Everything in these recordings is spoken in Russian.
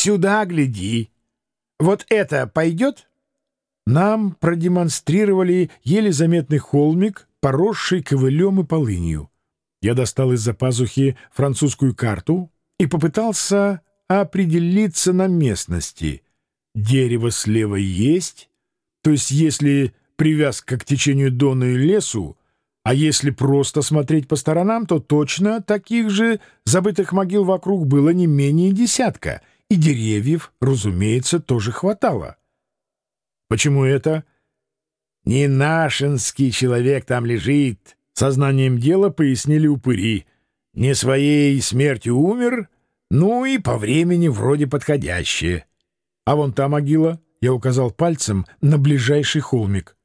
сюда гляди. Вот это пойдет?» Нам продемонстрировали еле заметный холмик, поросший ковылем и полынью. Я достал из-за пазухи французскую карту и попытался определиться на местности. Дерево слева есть, то есть если привязка к течению Дона и лесу, а если просто смотреть по сторонам, то точно таких же забытых могил вокруг было не менее десятка, и деревьев, разумеется, тоже хватало. Почему это? Не нашинский человек там лежит, сознанием дела пояснили упыри. Не своей смертью умер, ну и по времени вроде подходящее. А вон та могила, я указал пальцем на ближайший холмик.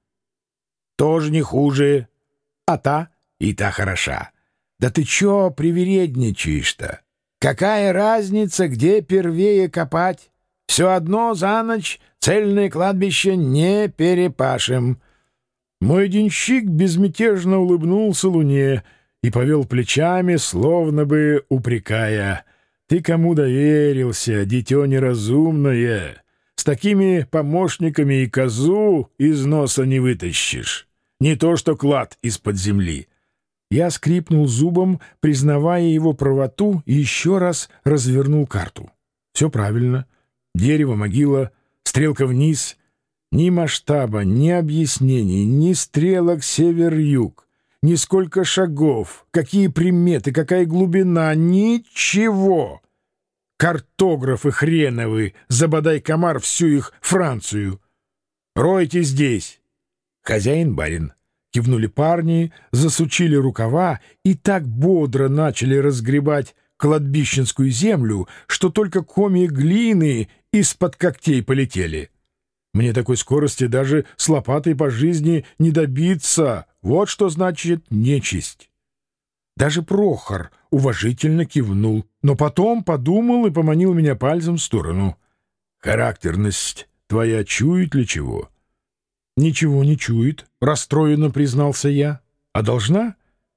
Тоже не хуже. А та? И та хороша. Да ты чё привередничаешь-то? Какая разница, где первее копать? Все одно за ночь цельное кладбище не перепашем. Мой денщик безмятежно улыбнулся луне и повел плечами, словно бы упрекая: «Ты кому доверился, дитё неразумное? С такими помощниками и козу из носа не вытащишь. Не то что клад из-под земли». Я скрипнул зубом, признавая его правоту, и еще раз развернул карту. Все правильно. Дерево, могила, стрелка вниз. Ни масштаба, ни объяснений, ни стрелок север-юг, ни сколько шагов, какие приметы, какая глубина — ничего. Картографы хреновы, забодай комар всю их Францию. Ройте здесь. Хозяин барин. Кивнули парни, засучили рукава и так бодро начали разгребать кладбищенскую землю, что только комья глины из-под когтей полетели. Мне такой скорости даже с лопатой по жизни не добиться. Вот что значит нечисть. Даже Прохор уважительно кивнул, но потом подумал и поманил меня пальцем в сторону. «Характерность твоя чует ли чего?» «Ничего не чует», — расстроенно признался я. «А должна?»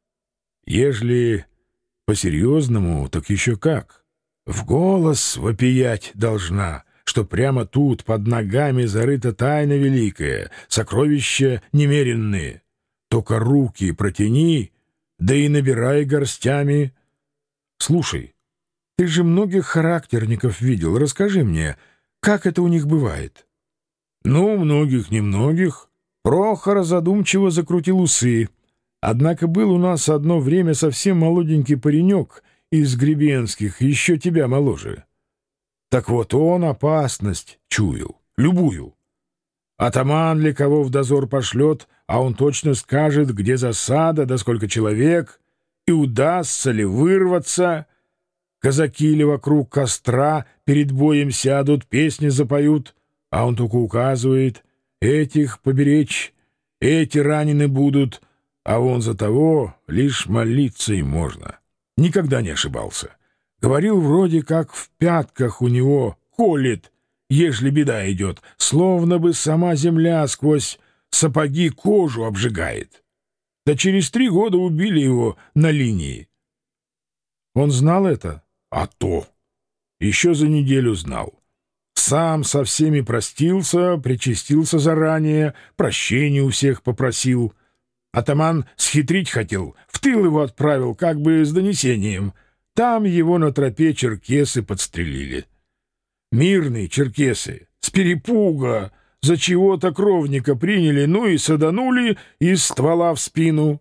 «Ежели по-серьезному, так еще как. В голос вопиять должна, что прямо тут под ногами зарыта тайна великая, сокровища немеренные. Только руки протяни, да и набирай горстями. Слушай, ты же многих характерников видел, расскажи мне, как это у них бывает?» «Ну, многих-немногих». Прохор задумчиво закрутил усы. «Однако был у нас одно время совсем молоденький паренек из Гребенских, еще тебя моложе. Так вот он опасность чуял, любую. Атаман ли кого в дозор пошлет, а он точно скажет, где засада, да сколько человек, и удастся ли вырваться. Казаки ли вокруг костра перед боем сядут, песни запоют, а он только указывает: этих поберечь, эти ранены будут, а вон за того лишь молиться и можно. Никогда не ошибался. Говорил вроде как в пятках у него колет, ежели беда идет, словно бы сама земля сквозь сапоги кожу обжигает. Да через 3 года убили его на линии». Он знал это? А то! Еще за неделю знал. Сам со всеми простился, причастился заранее, прощения у всех попросил. Атаман схитрить хотел, в тыл его отправил, как бы с донесением. Там его на тропе черкесы подстрелили. Мирные черкесы, с перепуга, за чего-то кровника приняли, ну и саданули из ствола в спину.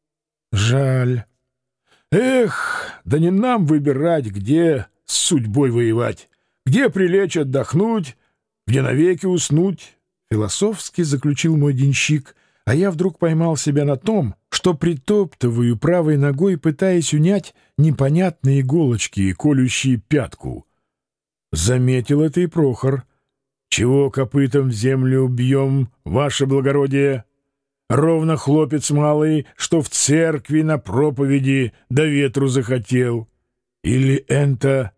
Жаль. Эх, да не нам выбирать, где с судьбой воевать. Где прилечь отдохнуть, где навеки уснуть, — философски заключил мой денщик, а я вдруг поймал себя на том, что притоптываю правой ногой, пытаясь унять непонятные иголочки, колющие пятку. Заметил это и Прохор. «Чего копытом в землю бьем, ваше благородие? Ровно хлопец малый, что в церкви на проповеди до ветру захотел. Или энто